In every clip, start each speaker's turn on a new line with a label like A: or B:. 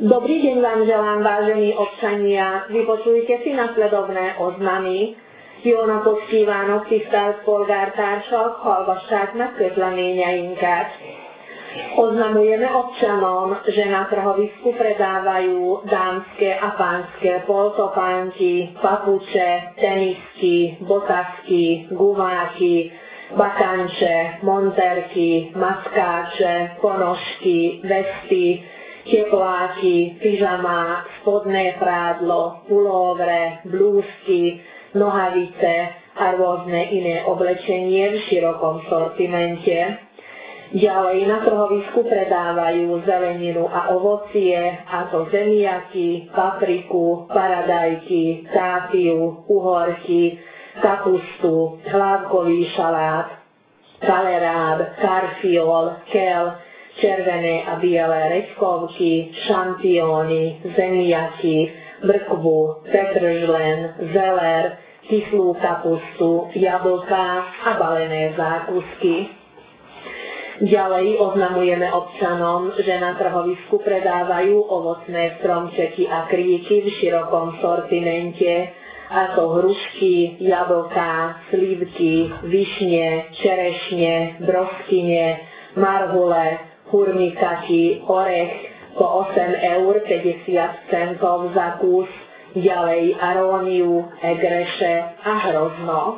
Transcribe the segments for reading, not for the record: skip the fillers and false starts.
A: Dobrý deň vám želám, vážení občania. Vypočujte si nasledovné oznamy. Jó napot kívánok, tisztelt polgártársak, hallgassák meg közleményeinket. Oznamujemy občanom, že na trhovisku predávajú dámske a pánske poltopánky, papuče, tenisky, botasky, gumáky, bakanče, monterky, maskáče, ponožky, vesty, tepláky, pyžama, spodné prádlo, pulóvre, blúzky, nohavice a rôzne iné oblečenie v širokom sortimente. Ďalej na trhovisku predávajú zeleninu a ovocie, a to zemiaky, papriku, paradajky, táfiu, uhorky, kapustu, hlávkový šalát, kaleráb, karfiol, kel, červené a biele redkovky, šampióny, zemiaky, mrkvu, petržlen, zeler, kyslú kapustu, jablká a balené zákusky. Ďalej oznamujeme občanom, že na trhovisku predávajú ovocné stromčeky a kríky v širokom sortimente, a to hrušky, jablká, slivky, višne, čerešne, broskyne, marhule, hurmikaky, orech po 8,50 € za kus, ďalej aróniu, egreše a hrozno.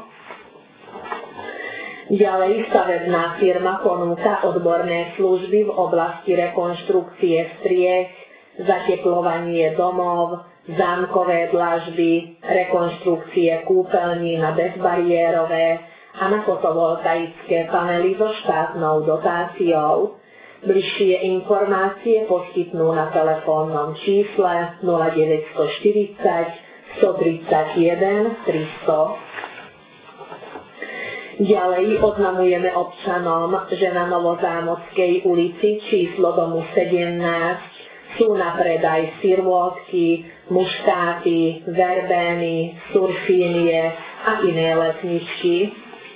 A: Ďalej stavebná firma ponúka odborné služby v oblasti rekonštrukcie striech, zateplovanie domov, zámkové dlažby, rekonštrukcie kúpeľní na bezbariérové a na fotovoltaické panely so štátnou dotáciou. Bližšie informácie poskytnú na telefónnom čísle 0940 131 300. Ďalej oznamujeme občanom, že na Novozámodskej ulici číslo domu 17 sú na predaj sirôtky, muškáty, verbény, surfínie a iné letničky.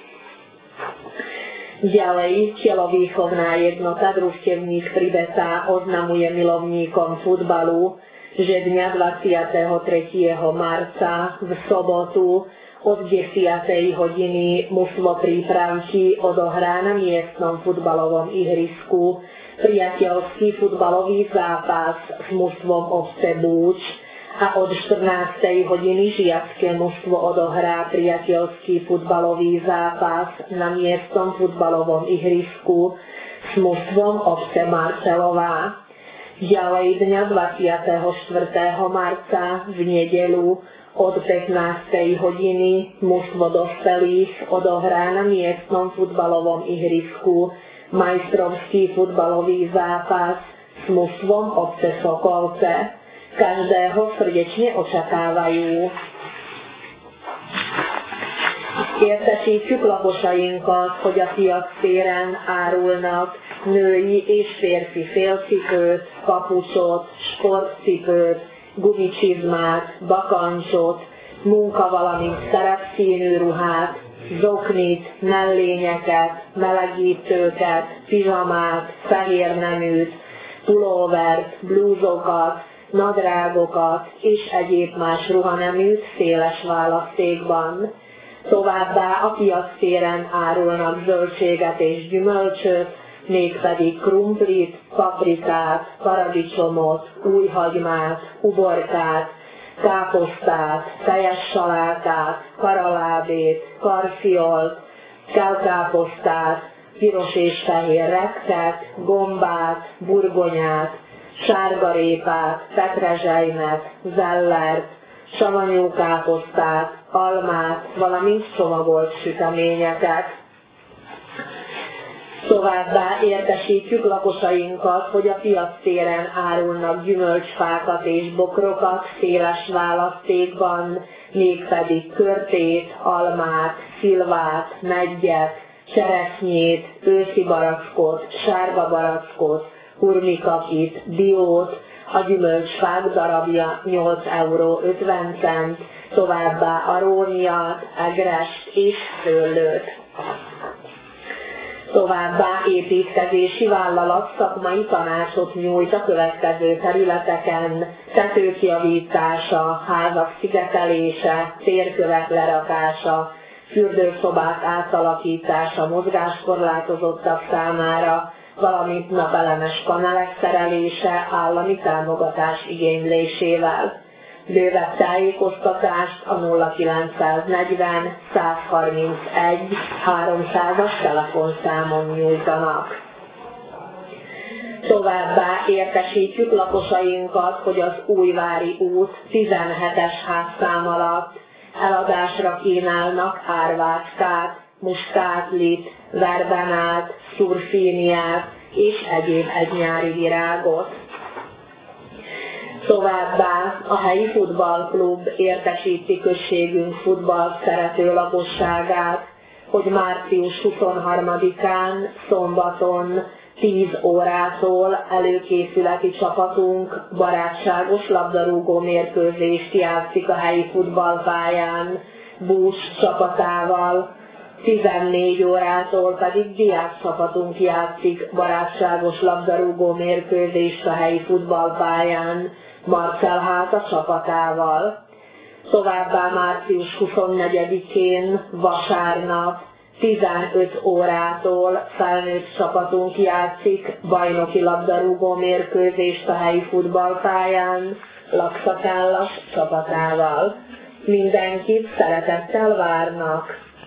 A: Ďalej telovýchovná jednota Družstevník pri Betá oznamuje milovníkom futbalu, že dňa 23. marca v sobotu od 10. hodiny mužstvo Prípravky odohrá na miestnom futbalovom ihrisku priateľský futbalový zápas s mužstvom obce Búč a od 14. hodiny žiacké mužstvo odohrá priateľský futbalový zápas na miestnom futbalovom ihrisku s mužstvom obce Marcelová. Ďalej dňa 24. marca v nedeľu od 15. hodiny mužstvo dospelých odohrá na miestnom futbalovom ihrisku majstrovský futbalový zápas s mužstvom obce Sokolce. Každého srdečne očakávajú. Értesítjük lakosainkat, hogy a fiak téren árulnak női és férfi félcipőt, papucsot, sportcipőt, gumicsizmát, bakancsot, munka, valamint szerepszínű ruhát, zoknit, mellényeket, melegítőket, pizsamát, fehérneműt, pulóvert, blúzokat, nadrágokat és egyéb más ruhaneműt széles választékban. Továbbá a piactéren árulnak zöldséget és gyümölcsöt, mégpedig krumplit, paprikát, paradicsomot, újhagymát, uborkát, káposztát, fejes salátát, karalábét, karfiolt, kelkáposztát, piros és fehér repket, gombát, burgonyát, sárgarépát, petrezselymet, zellert, savanyúkáposztát, almát, valamint csomagolt süteményeket. Továbbá értesítjük lakosainkat, hogy a piactéren árulnak gyümölcsfákat és bokrokat széles választékban, mégpedig körtét, almát, szilvát, meggyet, cseresznyét, őszi barackot, sárga barackot, hurmikakit, diót, a gyümölcsfák darabja 8,50 €, továbbá aróniát, egrest és szőlőt. Továbbá építkezési vállalat szakmai tanácsot nyújt a következő területeken: tetőkjavítása, házak szigetelése, térkövek lerakása, fürdőszobák átalakítása mozgáskorlátozottak számára, valamint napelemes panelek szerelése állami támogatás igénylésével. Bővebb tájékoztatást a 0940 131 300-as telefonszámon nyújtanak. Továbbá értesítjük lakosainkat, hogy az Újvári út 17-es házszám alatt eladásra kínálnak árvácskát, muskátlit, verbenát, szurfíniát és egyéb egynyári virágot. Továbbá a helyi futballklub értesíti községünk futball szerető lakosságát, hogy március 23-án szombaton 10 órától előkészületi csapatunk barátságos labdarúgó mérkőzést játszik a helyi futballpályán Búcs csapatával, 14 órától pedig diákcsapatunk játszik barátságos labdarúgó mérkőzést a helyi futballpályán Marcelháta csapatával. Továbbá március 24-én vasárnap 15 órától felnőtt csapatunk játszik bajnoki labdarúgó mérkőzést a helyi futballpályán Lakszakállas csapatával. Mindenkit szeretettel várnak!